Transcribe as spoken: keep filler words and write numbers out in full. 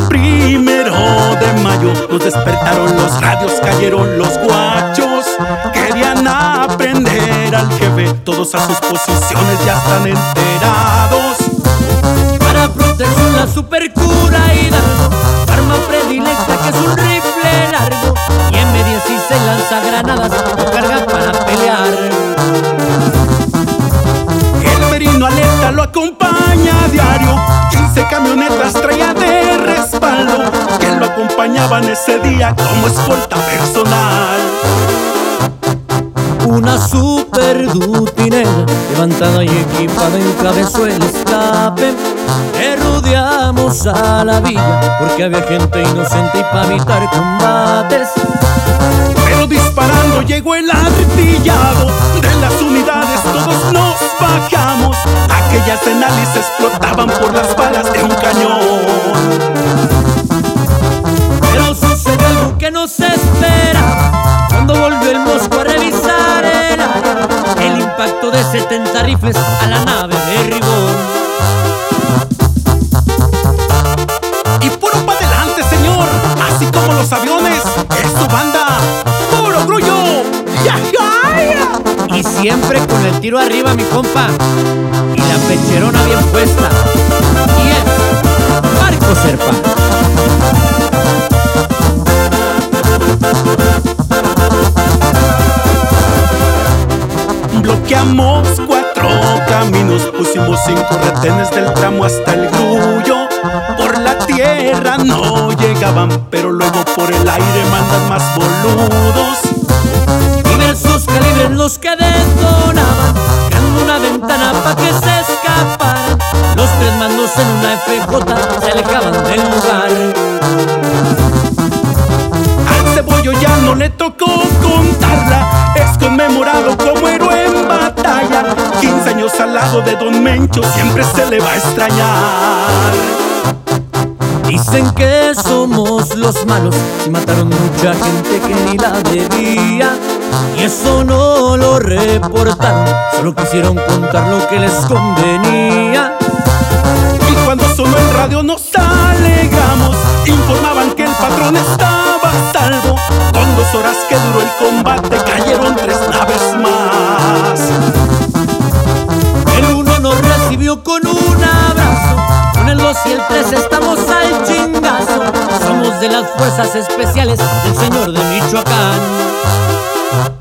Primero de mayo nos despertaron los radios, cayeron los guachos. Querían aprender al jefe, todos a sus posiciones ya están enterados. Para protección la supercura Hidalgo, arma predilecta que es un rifle largo, y eme dieciséis lanza granadas, lo carga para pelear. El Merino alerta lo acompaña a diario, quince camionetas traía de respaldo, que lo acompañaban ese día como escolta personal. Una super dutinera levantada y equipada encabezó el escape. Le rodeamos a la villa porque había gente inocente y para evitar combates. Pero disparando llegó el artillado de las unidades, todos nos bajamos. Aquellas Denali's explotaban por las balas de un cañón. Pero sucedió algo que no se esperaba cuando volvió el Mosco a revisar el área. El impacto de setenta rifles a la nave derribó. Y puro pa' adelante, señor, así como los aviones, es su banda, puro grullo. ¡Yajaya! Y siempre con el tiro arriba, mi compa, y la pecherona bien puesta. Y es Marco Serpa. Bloqueamos cuatro caminos, pusimos cinco retenes del tramo hasta el Grullo. Por la tierra no llegaban, pero luego por el aire mandan más boludos. Diversos calibres los que detonaban, creando una ventana pa' que se escaparan. Los tres mandos en una F J se alejaban del lugar. Al Cebollo ya no le tocó contarla, es conmemorado como héroe en batalla. quince años al lado de Don Mencho, siempre se le va a extrañar. Dicen que somos los malos, si mataron mucha gente que ni la debía. Y eso no lo reportaron, solo quisieron contar lo que les convenía. Y cuando sonó el radio nos alegramos, informaban que el patrón estaba a salvo. Con dos horas que duró el combate cayeron tres naves más. El uno nos recibió con un abrazo, con el dos y el tres estamos al chingazo. Somos de las fuerzas especiales del señor de Michoacán.